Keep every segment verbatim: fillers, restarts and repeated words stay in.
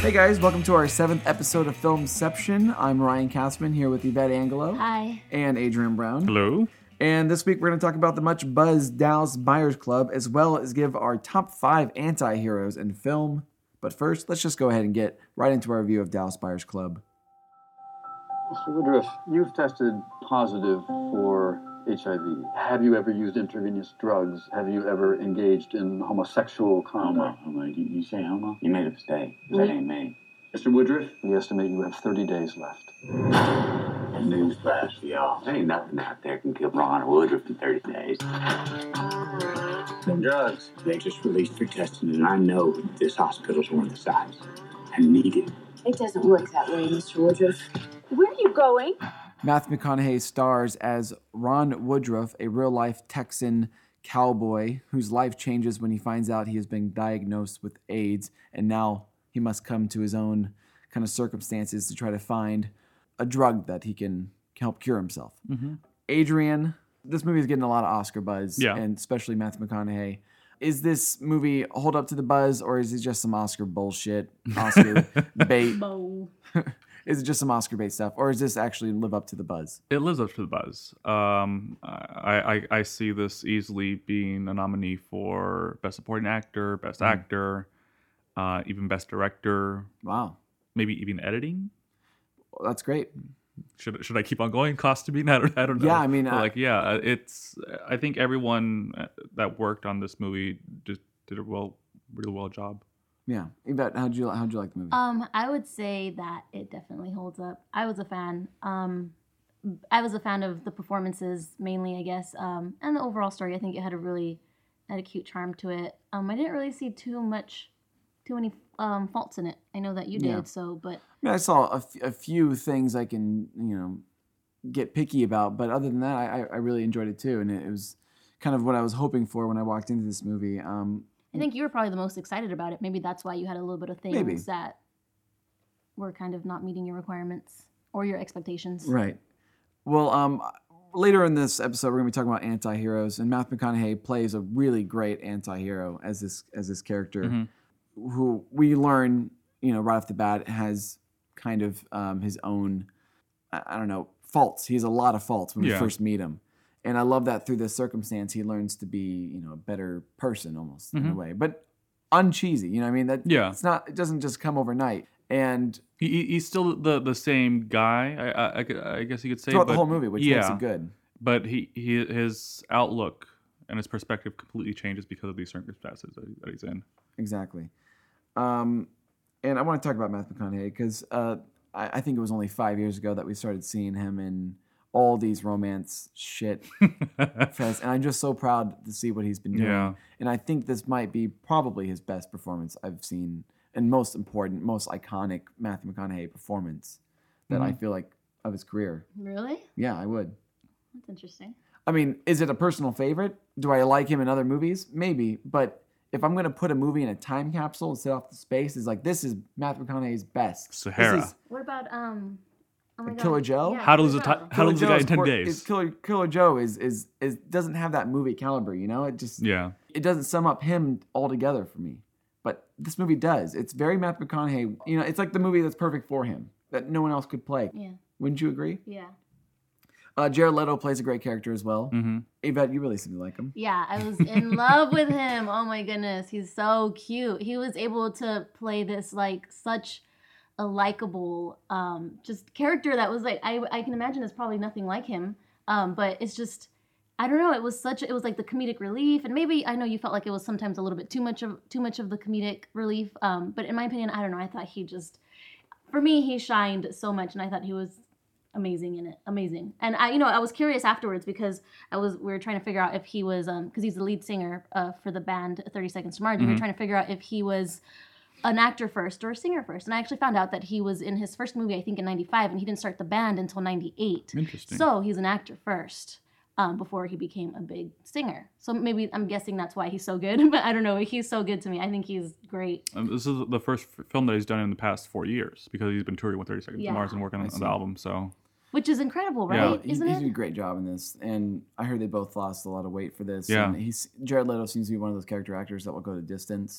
Hey guys, welcome to our seventh episode of Filmception. I'm Ryan Katzman here with Yvette Angelo. Hi. And Adrian Brown. Hello. And this week we're going to talk about the much buzzed Dallas Buyers Club, as well as give our top five anti-heroes in film. But first, let's just go ahead and get right into our review of Dallas Buyers Club. Mister Woodruff, you've tested positive for H I V. Have you ever used intravenous drugs? Have you ever engaged in homosexual conduct? Homo, homo. Did you say homo? You made a mistake. That ain't me. Mister Woodruff, we estimate you have thirty days left. Newsflash for y'all. There ain't nothing out there can kill Ron Woodruff in thirty days. Them drugs, they just released for testing, and I know that this hospital's one of the size. I need it. It doesn't work that way, Mister Woodruff. Where are you going? Matthew McConaughey stars as Ron Woodruff, a real-life Texan cowboy whose life changes when he finds out he has been diagnosed with AIDS, and now he must come to his own kind of circumstances to try to find a drug that he can help cure himself. Mm-hmm. Adrian, this movie is getting a lot of Oscar buzz, yeah. and especially Matthew McConaughey. Is this movie hold up to the buzz, or is it just some Oscar bullshit, Oscar bait? Is it just some Oscar bait stuff, or does this actually live up to the buzz? It lives up to the buzz. Um, I, I I see this easily being a nominee for Best Supporting Actor, Best mm. Actor, uh, even Best Director. Wow. Maybe even editing. Well, that's great. Should should I keep on going? Costuming? I don't, I don't know. Yeah, I mean, but I, like, yeah, it's. I think everyone that worked on this movie just did a well, really well job. Yeah, Yvette, how'd you how'd you like the movie? Um, I would say that it definitely holds up. I was a fan. Um, I was a fan of the performances mainly, I guess, um, and the overall story. I think it had a really had a cute charm to it. Um, I didn't really see too much, too many um, faults in it. I know that you did, yeah. so but. I mean, I saw a, f- a few things I can you know get picky about, but other than that, I I really enjoyed it too, and it, it was kind of what I was hoping for when I walked into this movie. Um, I think you were probably the most excited about it. Maybe that's why you had a little bit of things Maybe. that were kind of not meeting your requirements or your expectations. Right. Well, um, later in this episode, we're going to be talking about anti-heroes, and Matthew McConaughey plays a really great anti-hero as this as this character, mm-hmm. who we learn, you know, right off the bat has kind of um, his own, I, I don't know, faults. He has a lot of faults when yeah. we first meet him. And I love that through this circumstance, he learns to be, you know, a better person almost mm-hmm. in a way, but uncheesy. You know what I mean? That yeah. it's not. It doesn't just come overnight. And he, he's still the, the same guy. I, I, I guess you could say throughout but, the whole movie, which yeah, makes it good. But he, he his outlook and his perspective completely changes because of these circumstances that, he, that he's in. Exactly. Um, and I want to talk about Matthew McConaughey because uh, I, I think it was only five years ago that we started seeing him in all these romance shit fest, and I'm just so proud to see what he's been doing. Yeah. And I think this might be probably his best performance I've seen, and most important, most iconic Matthew McConaughey performance that mm-hmm. I feel like of his career. Really? Yeah, I would. That's interesting. I mean, is it a personal favorite? Do I like him in other movies? Maybe, but if I'm going to put a movie in a time capsule and set off the space, it's like, this is Matthew McConaughey's best. Sahara. This is, what about, um... Oh my Killer God. Joe? Yeah, how to lose a Joe. ti- how to lose a guy in ten por- days? Is Killer Killer Joe is, is is doesn't have that movie caliber, you know. It just yeah. It doesn't sum up him altogether for me. But this movie does. It's very Matthew McConaughey. You know, it's like the movie that's perfect for him that no one else could play. Yeah. Wouldn't you agree? Yeah. Uh, Jared Leto plays a great character as well. Mm-hmm. Yvette, you really seem to like him. Yeah, I was in love with him. Oh my goodness, he's so cute. He was able to play this like such a likable um, just character that was like I I can imagine it's probably nothing like him. Um, but it's just I don't know. It was such it was like the comedic relief, and maybe I know you felt like it was sometimes a little bit too much of too much of the comedic relief. Um, but in my opinion, I don't know. I thought he just for me he shined so much, and I thought he was amazing in it, amazing. And I, you know, I was curious afterwards because I was we were trying to figure out if he was um because he's the lead singer uh, for the band thirty Seconds to Mars. Mm-hmm. We were trying to figure out if he was an actor first or a singer first. And I actually found out that he was in his first movie, I think in ninety-five, and he didn't start the band until ninety-eight. Interesting. So he's an actor first um, before he became a big singer. So maybe I'm guessing that's why he's so good, but I don't know. He's so good to me. I think he's great. Um, this is the first f- film that he's done in the past four years because he's been touring with thirty Seconds Yeah. to Mars and working on the album. So, which is incredible, right? Yeah. He, Isn't he it? did a great job in this, and I heard they both lost a lot of weight for this. Yeah. And he's Jared Leto seems to be one of those character actors that will go the distance,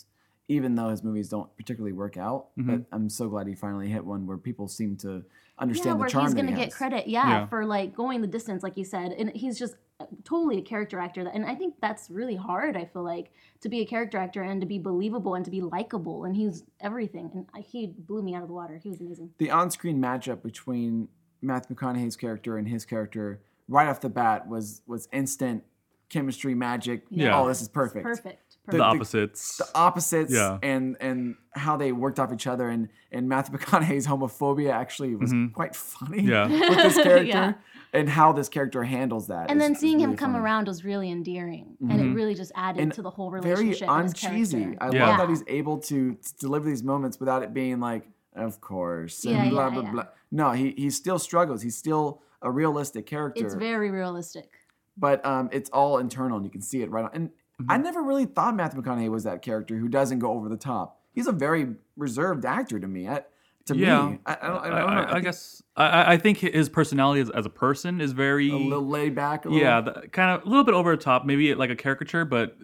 even though his movies don't particularly work out. Mhm. But I'm so glad he finally hit one where people seem to Yeah, understand where the charm he's that gonna he get has. credit, yeah, Yeah. for like going the distance, like you said, and he's just totally a character actor. That, and I think that's really hard. I feel like to be a character actor and to be believable and to be likable, and he's everything. And I, he blew me out of the water. He was amazing. The on-screen matchup between Matthew McConaughey's character and his character right off the bat was was instant chemistry magic. Yeah. Oh, this is perfect. Perfect. The, Perfect. opposites. The opposites Yeah. and and how they worked off each other, and and Matthew McConaughey's homophobia actually was Mhm. quite funny Yeah. with this character Yeah. and how this character handles that. And is- then is seeing him really come funny. around was really endearing, and it Mhm. really just added And to the whole very relationship. and his uncheesy. character. I Yeah. love that he's able to, to deliver these moments without it being like, of course, and Yeah, blah yeah, blah yeah. blah. No, he he still struggles. He's still a realistic character. It's very realistic. but um, it's all internal, and you can see it right on. And I never really thought Matthew McConaughey was that character who doesn't go over the top. He's a very reserved actor to me. I, to Yeah. me, I, I, don't, I, I, don't know. I, I guess I, I think his personality as, as a person is very a little laid back. A little, yeah, the, kind of a little bit over the top, maybe like a caricature, but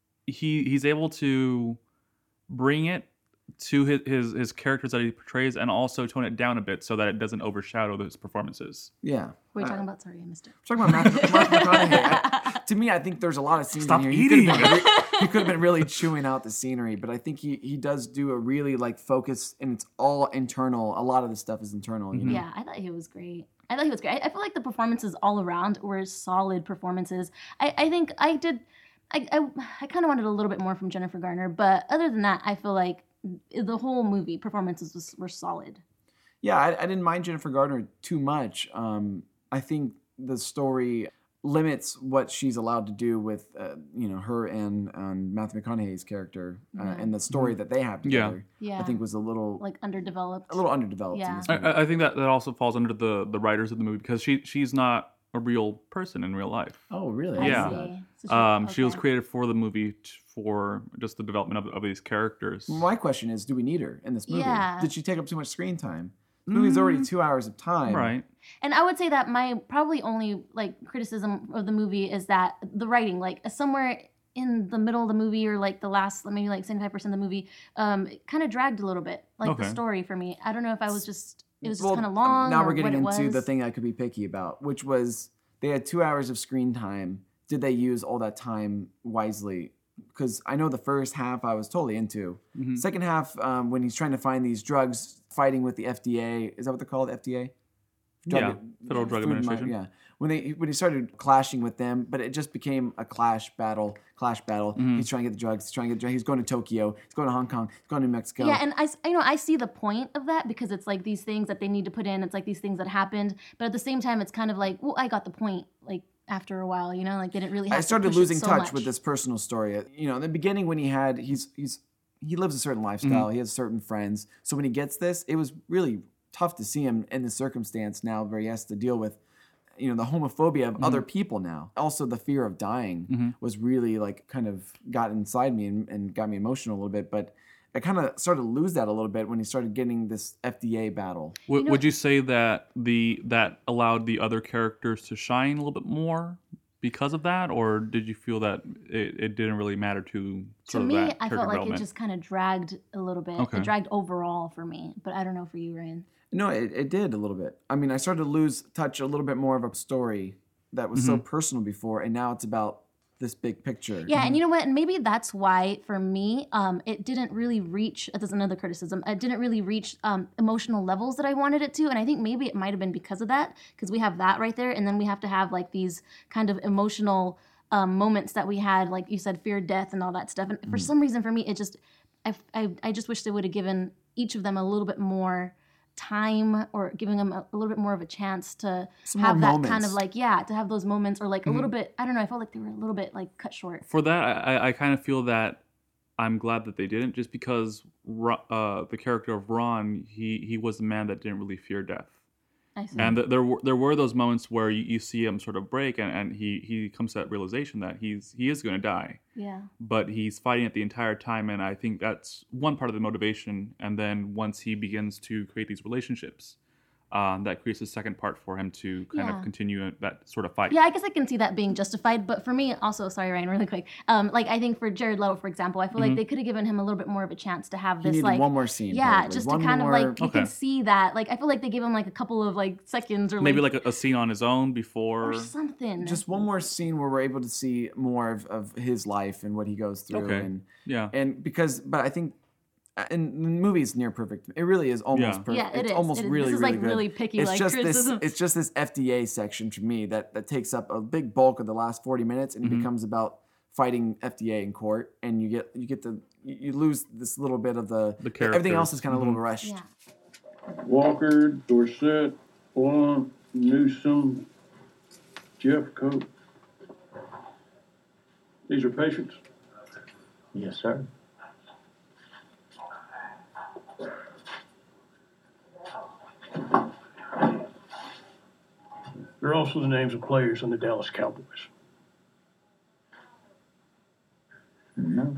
he he's able to bring it to his, his his characters that he portrays, and also tone it down a bit so that it doesn't overshadow his performances. yeah. What are you Uh, talking about? Sorry, I missed it. We're talking about Matthew, Matthew McConaughey. I, to me, I think there's a lot of scenes Stop in here. He could have eating. been, re- he could have been really chewing out the scenery, but I think he he does do a really like focus, and it's all internal. A lot of the stuff is internal. You know? Yeah, I thought he was great. I thought he was great. I, I feel like the performances all around were solid performances. I, I think I did. I I, I kind of wanted a little bit more from Jennifer Garner, but other than that, I feel like the whole movie performances was, were solid. Yeah, I, I didn't mind Jennifer Gardner too much. Um, I think the story limits what she's allowed to do with, uh, you know, her and um, Matthew McConaughey's character uh, Yeah. and the story that they have Yeah. together. Yeah, I think was a little like underdeveloped. a little underdeveloped. Yeah. In this I, movie. I I think that, that also falls under the the writers of the movie because she she's not a real person in real life. oh, really? I Yeah. see. So she- Um, She was okay. created for the movie t- for just the development of, of these characters. My question is, do we need her in this movie? Yeah. Did she take up too much screen time? The movie's already two hours of time. Right. And I would say that my probably only like criticism of the movie is that the writing, like somewhere in the middle of the movie or like the last maybe like seventy-five percent of the movie, um, it kind of dragged a little bit, like the Okay. story for me. I don't know if I was just it was just Well, kind of long. Now or we're getting what it into was. the thing I could be picky about, which was they had two hours of screen time. Did they use all that time wisely? Because I know the first half I was totally into. Mhm. Second half, um, when he's trying to find these drugs, fighting with the F D A, is that what they're called? F D A? Yeah, Federal Drug Food and Mar- Administration. Yeah. When they when he started clashing with them, but it just became a clash battle, clash battle. Mhm. He's trying to get the drugs. He's trying to get the drugs. He's going to Tokyo. He's going to Hong Kong. He's going to New Mexico. Yeah, and I, s- you know, I see the point of that because it's like these things that they need to put in. It's like these things that happened, but at the same time, it's kind of like, well, I got the point. Like after a while, you know, like they didn't really. Have I to started push it losing so touch much. with this personal story. Uh, You know, in the beginning when he had he's he's he lives a certain lifestyle. Mm-hmm. He has certain friends. So when he gets this, it was really tough to see him in the circumstance now where he has to deal with, you know, the homophobia of other people now. Also the fear of dying Mhm. was really like kind of got inside me and, and got me emotional a little bit. But I kind of started to lose that a little bit when he started getting this F D A battle. W- You know- would you say that the that allowed the other characters to shine a little bit more because of that, or did you feel that it, it didn't really matter to To sort of me, that I character felt like it development? just kind of dragged a little bit. Okay. It dragged overall for me, but I don't know for you, Ryan. No, it, it did a little bit. I mean, I started to lose touch a little bit more of a story that was so personal before, and now it's about this big picture. Yeah, and you know what? And maybe that's why for me, um, it didn't really reach. That's another criticism. It didn't really reach um, emotional levels that I wanted it to, and I think maybe it might have been because of that. Because we have that right there, and then we have to have like these kind of emotional um, moments that we had, like you said, fear, death, and all that stuff. And for some reason, for me, it just, I, I, I just wish they would have given each of them a little bit more time or giving them a, a little bit more of a chance to Some have more that kind moments. of like yeah to have those moments or like a little bit I don't know I felt like they were a little bit like cut short. For that, I, I kind of feel that I'm glad that they didn't, just because Ro- uh, the character of Ron, he he was the man that didn't really fear death. I see. And th- there were there were those moments where you, you see him sort of break, and, and he, he comes to that realization that he's he is going to die, Yeah. but he's fighting it the entire time, and I think that's one part of the motivation. And then once he begins to create these relationships, um, that creates a second part for him to kind Yeah. of continue that sort of fight. Yeah, I guess I can see that being justified, but for me, also, sorry, Ryan, really quick. Um, like I think for Jared Leto, for example, I feel like they could have given him a little bit more of a chance to have He this needed like one more scene. yeah, probably. just One to kind more- of like you Okay. can see that. Like I feel like they gave him like a couple of like seconds or Maybe like, like a, a scene on his own before. or something. just one more scene where we're able to see more of, of his life and what he goes through. Okay. And Yeah. and because, but I think, and the movie is near perfect. It really is almost Yeah. perfect. Yeah, it it's is. almost It is. really, This is, really like, good. really picky, It's like, just criticism. this. It's just this F D A section for me that that takes up a big bulk of the last forty minutes, and it Mhm. becomes about fighting F D A in court, and you get you get the you you lose this little bit of the, The everything else characters. is kind of a little Mhm. rushed. yeah. Walker, Dorsett, Blunt, Newsom, Jeffcoat. These are patients. Yes, sir. They're also the names of players on the Dallas Cowboys. No.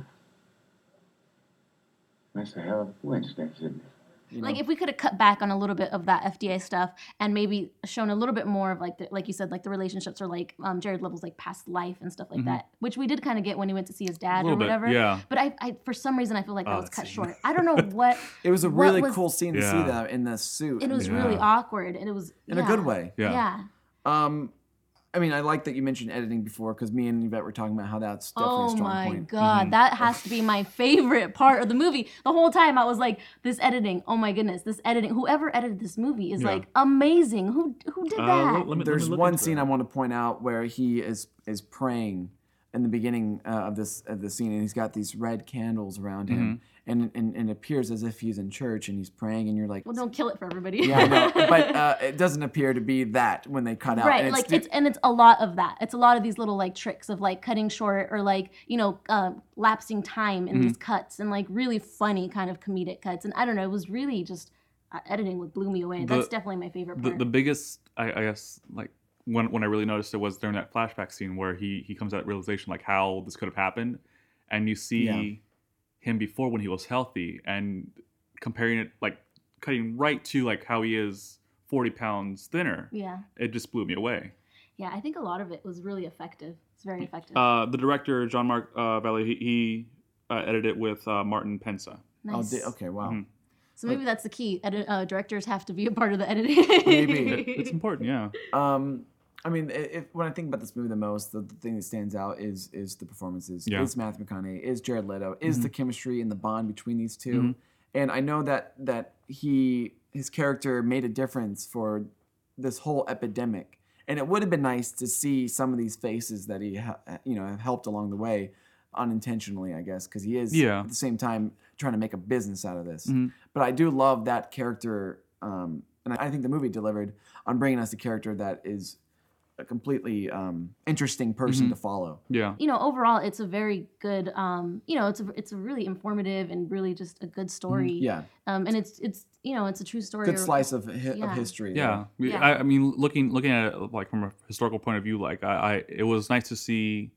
That's a hell of a coincidence, isn't it? You Like know? if we could have cut back on a little bit of that F D A stuff and maybe shown a little bit more of like the, like you said, like the relationships or like um, Jared Leto's like past life and stuff like Mhm. that, which we did kind of get when he went to see his A dad or little bit. whatever. Yeah. But I, I, for some reason, I feel like that Oh, was that cut scene. short. I don't know what. It was a what really was- cool scene to see Yeah. that in the suit. It was Yeah. really awkward, and it was in yeah. a good way. Yeah. Yeah. Um, I mean, I like that you mentioned editing before because me and Yvette were talking about how that's definitely a Oh strong my point. god, Mhm. that has to be my favorite part of the movie. The whole time I was like, this editing. Oh my goodness, this editing. Whoever edited this movie is Yeah. like amazing. Who who did Uh, that? let- let me- There's look one into scene that. I want to point out where he is is praying in the beginning uh, of this of the scene, and he's got these red candles around him, Mm-hmm. and, and and it appears as if he's in church and he's praying, and you're like, Well, don't kill it for everybody. yeah, I know, but uh, it doesn't appear to be that when they cut out. Right, and like the- it's and it's a lot of that. It's a lot of these little like tricks of like cutting short or like you know uh, lapsing time in Mm-hmm. these cuts and like really funny kind of comedic cuts. And I don't know, it was really just uh, editing what blew me away. The- That's definitely my favorite the, part. the biggest I, I guess like when when I really noticed it was during that flashback scene where he he comes to that realization like how this could have happened, and you see Yeah. him before when he was healthy and comparing it like cutting right to like how he is forty pounds thinner. yeah, It just blew me away. yeah. I think a lot of it was really effective. It's very effective. Uh, the director John Mark uh, Valley he, he uh, edited it with uh, Martin Pensa. oh, nice. di- okay, wow. Mhm. So maybe that's the key. Edit, uh, directors have to be a part of the editing. Maybe. It- it's important, yeah. Um, I mean, i- if, when I think about this movie the most, the, the thing that stands out is is the performances. Yeah. Is Matthew McConaughey, is Jared Leto, is Mhm. the chemistry and the bond between these 2 Mhm. And I know that that he his character made a difference for this whole epidemic. And it would have been nice to see some of these faces that he ha- you know have helped along the way, unintentionally, I guess, because he is Yeah. at the same time trying to make a business out of this. Mhm. But I do love that character, um, and I think the movie delivered on bringing us a character that is a completely um, interesting person Mhm. to follow. Yeah. you know, overall, it's a very good. Um, you know, it's a it's a really informative and really just a good story. Yeah, Um, and it's it's you know it's a true story. good or- slice of hi- Yeah. of history. Yeah, there. We- Yeah. I, I mean, looking looking at it like from a historical point of view, like I, I, it was nice to see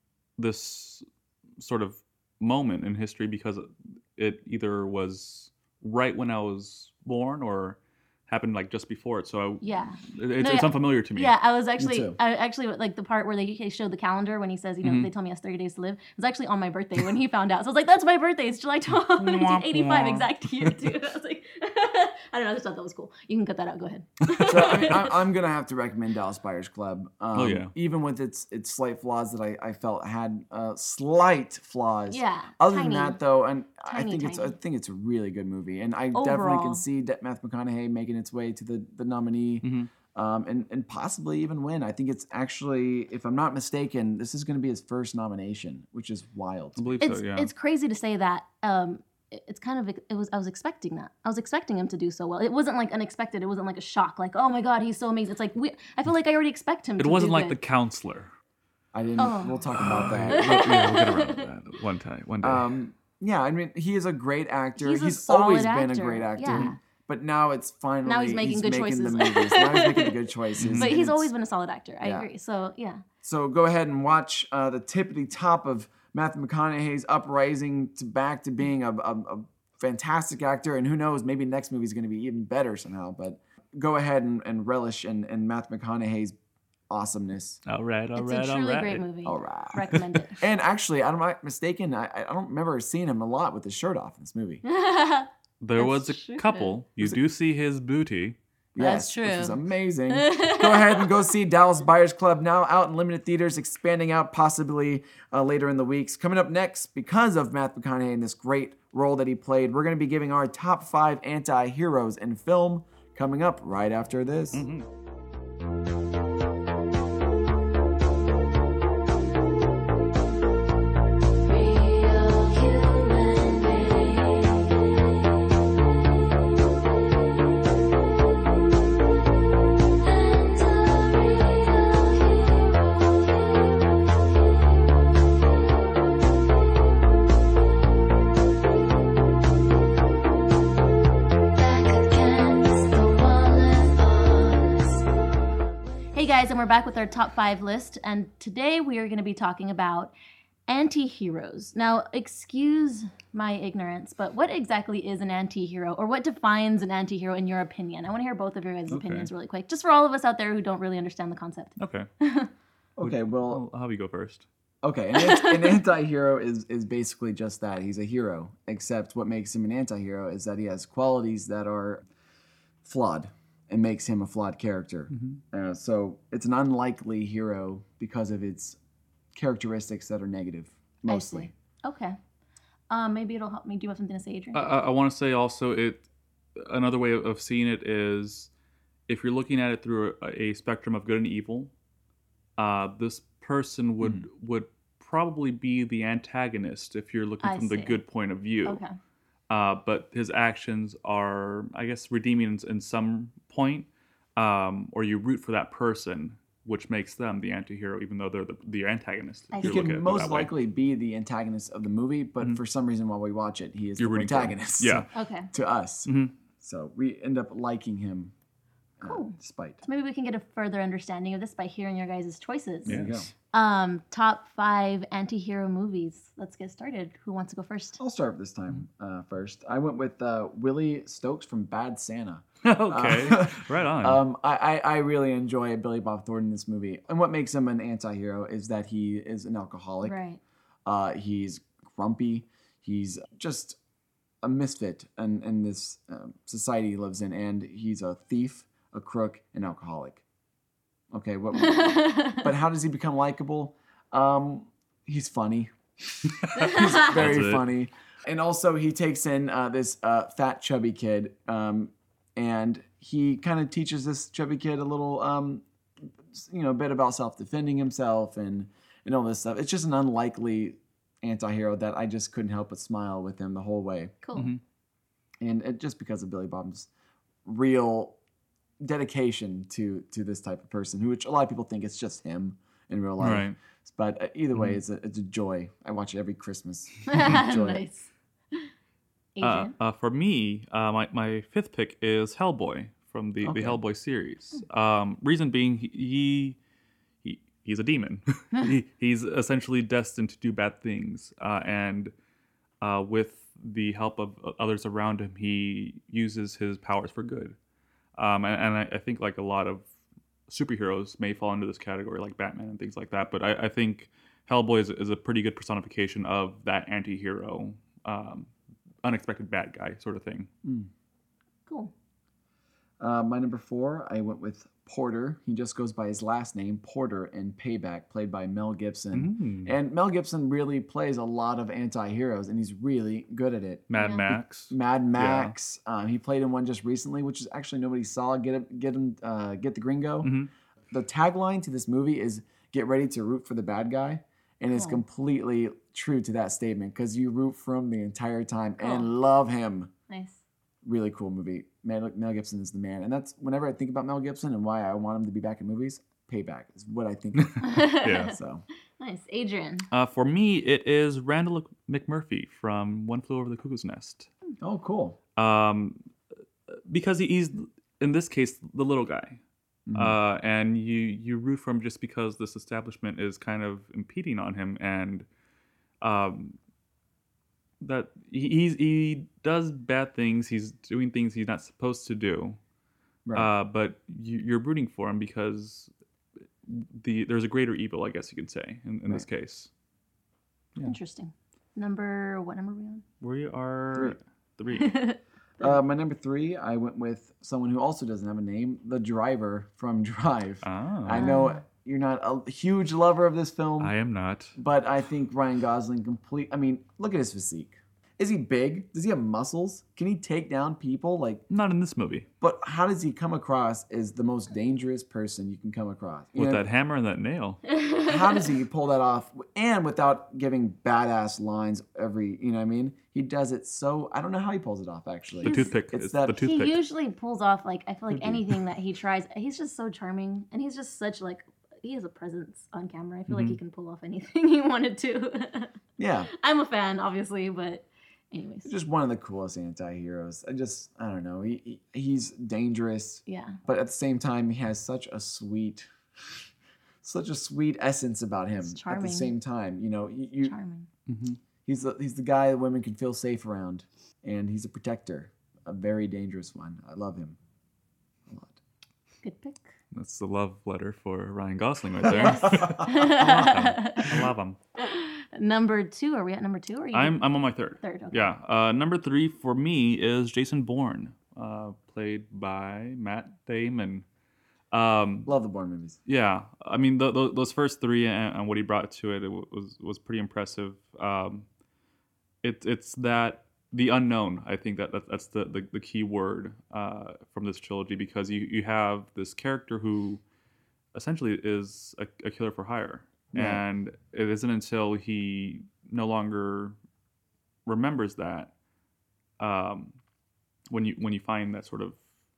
this sort of moment in history because it either was right when I was born or happened like just before it. So I, Yeah. it, it's, No, it's yeah. unfamiliar to me. Yeah, I was actually, too. I actually like the part where they he showed the calendar when he says, you know, Mhm. they tell me I have thirty days to live. It was actually on my birthday when he found out. So I was like, that's my birthday. It's July twelfth, nineteen eighty-five, exact year too. I was like, I don't know, I just thought that was cool. You can cut that out. Go ahead. So I mean, I, I'm gonna have to recommend Dallas Buyers Club. Um, Oh, yeah. Even with its its slight flaws that I, I felt had uh, slight flaws. Yeah. Other tiny. than that, though, and I Tiny, think it's I tiny. think it's a really good movie, and I definitely Overall. can see that Matthew McConaughey making its way to the, the nominee, Mhm. um, and and possibly even win. I think it's actually, if I'm not mistaken, this is going to be his first nomination, which is wild. I believe It's so. Yeah. it's crazy to say that. Um, it- it's kind of it was I was expecting that. I was expecting him to do so well. It wasn't like unexpected. It wasn't like a shock. Like, oh my god, he's so amazing. It's like we. I feel like I already expect him. it to wasn't do like good. the counselor. I didn't. Oh. We'll talk about We'll- that. yeah, we'll get around to that one time, one day. Um, yeah, I mean, he is a great actor. He's a He's solid always been a actor. great actor. Yeah. But now it's finally Now he's making good the choices. movies. Now he's making the good choices. But and he's it's- always been a solid actor. I Yeah. agree. So yeah. So go ahead and watch uh, the tippity top of Matthew McConaughey's uprising to back to being a, a, a fantastic actor. And who knows, maybe next movie is going to be even better somehow. But go ahead and, and relish in, in Matthew McConaughey's awesomeness. All right, all It's right, a all truly right. great movie. All right. Recommend it. And actually, I'm not mistaken, I, I don't remember seeing him a lot with his shirt off in this movie. There That's was a true. couple. You do see his booty. Yes, That's which is true. amazing. Go ahead and go see Dallas Buyers Club, now out in limited theaters, expanding out possibly uh, later in the weeks. Coming up next, because of Matthew McConaughey and this great role that he played, we're going to be giving our top five anti-heroes in film coming up right after this. Mm-hmm. Hey guys, and we're back with our top five list, and today we are going to be talking about anti-heroes. Now, excuse my ignorance, but what exactly is an anti-hero, or what defines an anti-hero in your opinion? I want to hear both of your guys' Okay. opinions really quick, just for all of us out there who don't really understand the concept. Okay. Okay, well, I'll have you go first. okay, an, ant- an anti-hero is, is basically just that. He's a hero, except what makes him an anti-hero is that he has qualities that are flawed and makes him a flawed character. Uh, so it's an unlikely hero because of its characteristics that are negative, mostly. I see. Okay. Um, maybe it'll help me. Do you have something to say, Adrian? I, I, I want to say also it. Another way of seeing it is, if you're looking at it through a, a spectrum of good and evil, uh, this person would Mm. would probably be the antagonist if you're looking I from the see. good point of view. Okay. Uh, but his actions are, I guess, redeeming in, in some point, um, or you root for that person, which makes them the anti-hero, even though they're the, the antagonist. I if He you're can looking at it most that way. likely be the antagonist of the movie, but Mhm. for some reason while we watch it, he is You're the rooting for him. protagonist. Yeah. Okay. To us. Mhm. So we end up liking him. uh, Cool. despite. So maybe we can get a further understanding of this by hearing your guys' choices. There you go. Yes. Um, top five anti-hero movies. Let's get started. Who wants to go first? I'll start this time uh, first. I went with uh, Willie Stokes from Bad Santa. Okay, Uh, right on. Um, I, I, I really enjoy Billy Bob Thornton in this movie. And what makes him an anti-hero is that he is an alcoholic. Right. Uh, he's grumpy. He's just a misfit in, in this uh, society he lives in. And he's a thief, a crook, an alcoholic. Okay, what? But how does he become likable? Um, he's funny. He's very That's it. funny. And also, he takes in uh, this uh, fat, chubby kid, um, and he kind of teaches this chubby kid a little, um, you know, bit about self-defending himself and and all this stuff. It's just an unlikely anti-hero that I just couldn't help but smile with him the whole way, Cool. Mhm. and it, just because of Billy Bob's real dedication to to this type of person, who which a lot of people think it's just him in real life. Right. But uh, either way, Mhm. it's a it's a joy. I watch it every Christmas. Enjoy it. Nice. Uh, Adrian? uh, for me, uh, my, my fifth pick is Hellboy from the, Okay. the Hellboy series. Um, reason being, he, he he's a demon. he, he's essentially destined to do bad things. Uh, and uh, with the help of others around him, he uses his powers for good. Um, and and I, I think like a lot of superheroes may fall into this category, like Batman and things like that. But I, I think Hellboy is, is a pretty good personification of that anti-hero, um, unexpected bad guy sort of thing. Cool. Uh, my number four, I went with Porter. He just goes by his last name, Porter, in Payback, played by Mel Gibson. Mm. And Mel Gibson really plays a lot of anti-heroes, and he's really good at it. Mad Yeah. Max. Mad Max. Um, he played in one just recently, which is actually nobody saw. Get it, get him, uh, get the Gringo. Mhm. The tagline to this movie is "Get ready to root for the bad guy," and it's Cool. completely true to that statement because you root for him the entire time Cool. and love him. Nice. Really cool movie. Mel, Mel Gibson is the man, and that's whenever I think about Mel Gibson and why I want him to be back in movies. Payback is what I think. Of. Yeah. So Nice. Adrian. Uh, for me, it is Randall McMurphy from One Flew Over the Cuckoo's Nest. oh, cool. Um, because he- he's, in this case, the little guy. Mhm. Uh, and you, you root for him just because this establishment is kind of impeding on him. And um, that he, he's, he does bad things. He's doing things he's not supposed to do. Right. Uh, but you, you're rooting for him because the there's a greater evil, I guess you could say, in, in this case. Yeah. Interesting. Number, what number are we on? We are three. Uh, my number three, I went with someone who also doesn't have a name, the driver from Drive. Ah. I know you're not a huge lover of this film, I am not. but I think Ryan Gosling complete. I mean, look at his physique. Is he big? Does he have muscles? Can he take down people? Like, Not in this movie. but how does he come across as the most dangerous person you can come across? You With know, that hammer and that nail. how does he pull that off? And without giving badass lines every, you know what I mean? He does it so, I don't know how he pulls it off, actually. The toothpick. It's It's that- the He toothpick. usually pulls off, like, I feel like Could be. anything that he tries. He's just so charming. And he's just such, like, he has a presence on camera. I feel like he can pull off anything he wanted to. Yeah. I'm a fan, obviously, but anyways. He's just one of the coolest anti-heroes. I just, I don't know. He, he He's dangerous, Yeah. but at the same time, he has such a sweet, such a sweet essence about him. It's At the charming. same time, you know, you, you Charming. Mhm. he's the he's the guy that women can feel safe around, and he's a protector, a very dangerous one. I love him a lot. Good pick. That's the love letter for Ryan Gosling right there. I love him. Number two. Are we at number two? Or are you I'm I'm on my third. third? Okay. Yeah. Uh, number three for me is Jason Bourne, uh, played by Matt Damon. Um, Love the Bourne movies. yeah, I mean the, the, those first three and, and what he brought to it, it was was pretty impressive. Um, it, it's that the unknown. I think that, that that's the, the, the key word uh, from this trilogy, because you, you have this character who essentially is a, a killer for hire. Yeah. And it isn't until he no longer remembers that um, when you when you find that sort of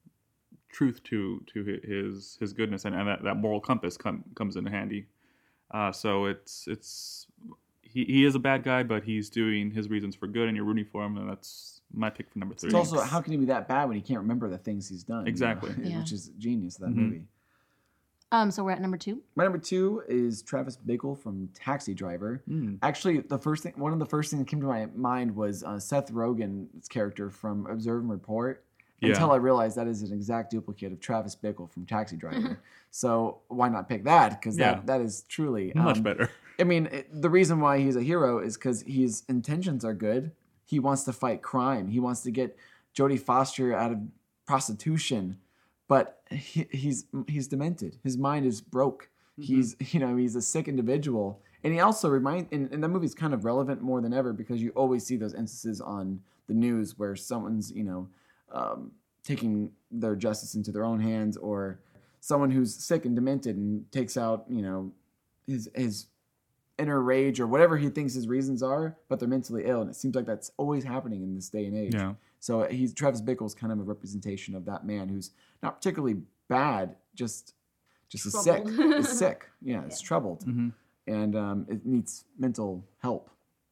truth to to his his goodness, and, and that, that moral compass come, comes in handy. Uh, so it's it's he, he is a bad guy, but he's doing his reasons for good, and you're rooting for him, and that's my pick for number three. It's also, how can he be that bad when he can't remember the things he's done? you know? Exactly. Yeah. Which is genius of that Mhm. movie. Um. So we're at number two. My number two is Travis Bickle from Taxi Driver. Mm. Actually, the first thing, one of the first things that came to my mind was uh, Seth Rogen's character from Observe and Report. Yeah. Until I realized that is an exact duplicate of Travis Bickle from Taxi Driver. So why not pick that? Because Yeah. that, that is truly Much um, better. I mean, it, the reason why he's a hero is because his intentions are good. He wants to fight crime. He wants to get Jodie Foster out of prostitution, but he, he's he's demented. His mind is broke. He's you know he's a sick individual, and he also remind and, and that movie's kind of relevant more than ever because you always see those instances on the news where someone's you know um, taking their justice into their own hands, or someone who's sick and demented and takes out you know his his inner rage or whatever he thinks his reasons are, but they're mentally ill, and it seems like that's always happening in this day and age. Yeah. So he's Travis Bickle's kind of a representation of that man who's not particularly bad, just just is sick, Troubled. is sick. Yeah, it's troubled, Mhm. and um, it needs mental help.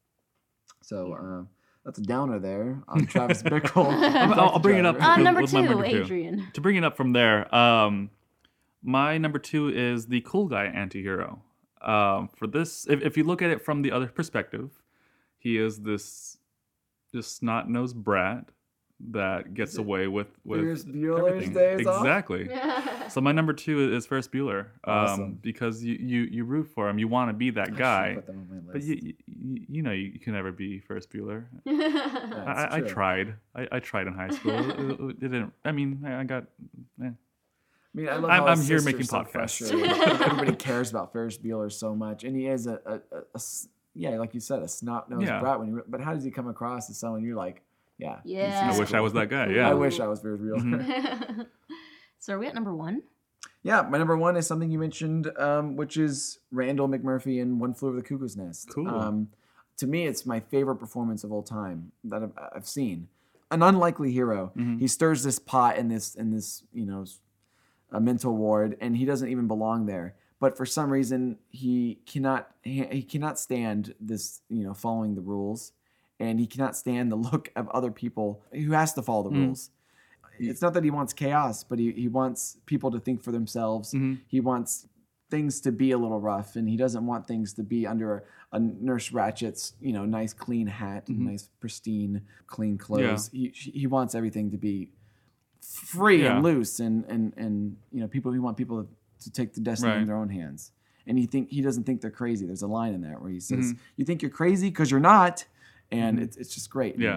So uh, that's a downer there on Travis Bickle. I'll, I'll bring it up. Uh, with- number with two, my number two. Adrian. To bring it up from there, um, my number two is the cool guy anti-hero. Um, for this, if, if you look at it from the other perspective, he is this this snot-nosed brat that gets away with with Ferris Bueller's everything. Days Off? Exactly. So my number two is Ferris Bueller, um, Awesome. because you, you you root for him, you want to be that I should guy, put them on my but list. you, you you know you can never be Ferris Bueller. Yeah, I, it's I true. tried. I, I tried in high school. it, it- it didn't. I mean, I I got. Eh. I mean, I love I'm- how I'm his here sister's making so podcasts. frustrated. Everybody cares about Ferris Bueller so much, and he is a, a, a- a s- yeah, like you said, a snot nosed Yeah. brat. When you, but how does he come across as someone you're like, yeah, he's- Yeah. he's I wish I cool. was that guy. Yeah. I wish I was Ferris Bueller. Mhm. So are we at number one? Yeah, my number one is something you mentioned, um, which is Randall McMurphy in One Flew Over the Cuckoo's Nest. Cool. Um, to me, it's my favorite performance of all time that I've, I've seen. An unlikely hero. Mhm. He stirs this pot in this in this you know s- a mental ward, and he doesn't even belong there. But for some reason, he cannot he, he cannot stand this you know following the rules, and he cannot stand the look of other people who has to follow the Mm. rules. It's not that he wants chaos, but he, he wants people to think for themselves. Mhm. He wants things to be a little rough, and he doesn't want things to be under a, a Nurse Ratchet's, you know, nice clean hat and Mhm. nice pristine clean clothes. He he wants everything to be free Yeah. and loose, and and and you know, people, we want people to take the destiny Right. in their own hands. And he think he doesn't think they're crazy. There's a line in there where he says, Mhm. "You think you're crazy because you're not," and it's it's just great. Yeah.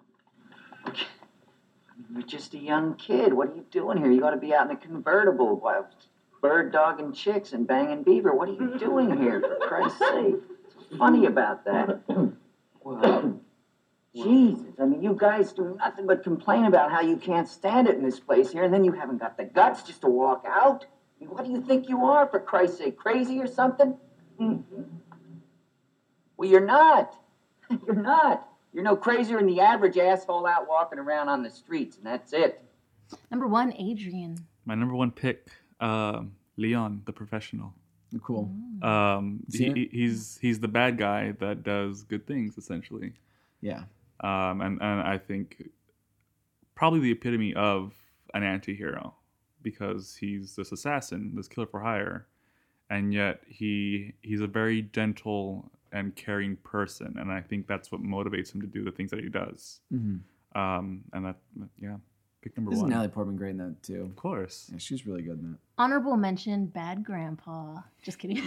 You're just a young kid. What are you doing here? You got to be out in a convertible while bird dogging chicks and banging beaver. What are you doing here, for Christ's sake? What's funny about that? Well, Jesus. I mean, you guys do nothing but complain about how you can't stand it in this place here, and then you haven't got the guts just to walk out? I mean, what do you think you are, for Christ's sake? Crazy or something? Mm-hmm. Well, you're not. You're not. You're no crazier than the average asshole out walking around on the streets, and that's it. Number one, Adrian. My number one pick, uh, Leon, the professional. Cool. Um, he, Seen it? he- he's he's the bad guy that does good things, essentially. Yeah. Um, and, and I think probably the epitome of an anti-hero, because he's this assassin, this killer for hire, and yet he he's a very gentle and caring person, and I think that's what motivates him to do the things that he does. Mm-hmm. Um, and that, yeah, pick number Isn't one. Natalie Portman great in that too? Of course. Yeah, she's really good in that. Honorable mention, Bad Grandpa. Just kidding.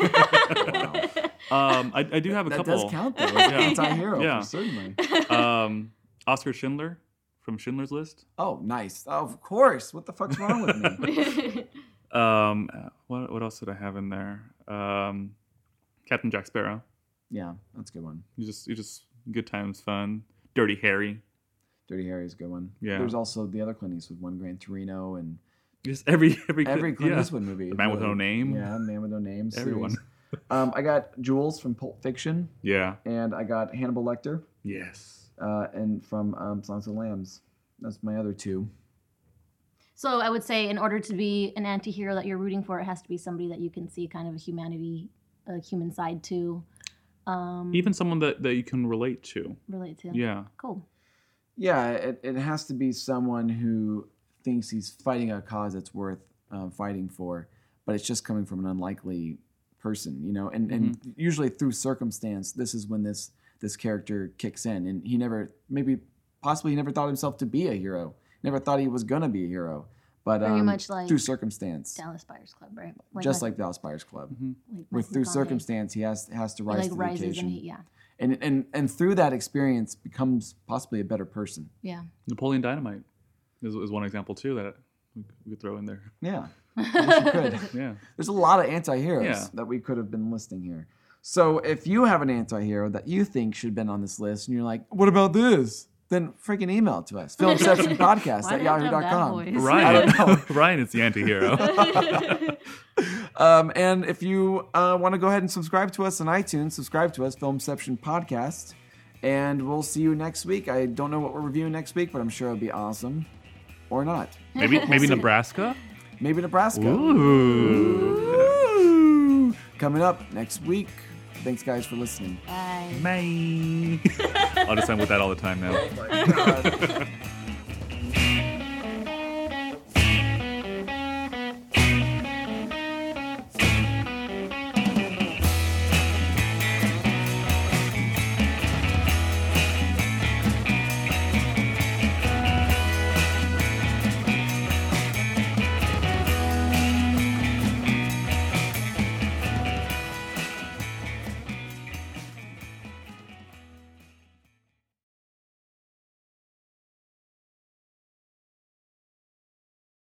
Um, I, I do have a That couple. does count though. As Yeah. an anti-hero, Yeah. certainly. Um, Oscar Schindler from Schindler's List. Oh, nice. Oh, of course. What the fuck's wrong with me? Um, what what else did I have in there? Um, Captain Jack Sparrow. Yeah, that's a good one. You just you just good times, fun. Dirty Harry. Dirty Harry is a good one. Yeah. There's also the other Clint Eastwood one, Gran Torino, and Just every every every Clint yeah. Eastwood movie. The Man with No Name. Yeah, Man with No Name. Everyone. series. um, I got Jules from Pulp Fiction, Yeah. and I got Hannibal Lecter, Yes. uh, and from um, Silence of the Lambs. That's my other two. So I would say in order to be an anti-hero that you're rooting for, it has to be somebody that you can see kind of a humanity, a human side to. Um, Even someone that, that you can relate to. relate to. Yeah. Cool. Yeah, it, it has to be someone who thinks he's fighting a cause that's worth uh, fighting for, but it's just coming from an unlikely person, you know. And and usually through circumstance, this is when this this character kicks in, and he never, maybe, possibly, he never thought himself to be a hero. Never thought he was gonna be a hero, but Very um, much like through circumstance, Dallas Buyers Club, right? just my- like Dallas Buyers Club. like With Matthew through McConaughey. circumstance, he has has to He, rise like to the rises occasion, and he, yeah, and and and through that experience becomes possibly a better person. yeah. Napoleon Dynamite is, is one example too that we we could throw in there. Yeah, yes, you could. Yeah. There's a lot of anti-heroes Yeah. that we could have been listing here. So if you have an anti-hero that you think should have been on this list, and you're like, what about this? Then freaking email it to us. Filmceptionpodcast Why at do you have to yahoo have dot that com. voice? Ryan. Ryan is the anti-hero. Um, and if you uh, want to go ahead and subscribe to us on iTunes, subscribe to us, Filmception Podcast. And we'll see you next week. I don't know what we're reviewing next week, but I'm sure it'll be awesome. Or not. Maybe maybe Nebraska. Maybe Nebraska. Ooh. Ooh. Coming up next week. Thanks, guys, for listening. Bye. Bye. I'll just end with that all the time now. Oh my God.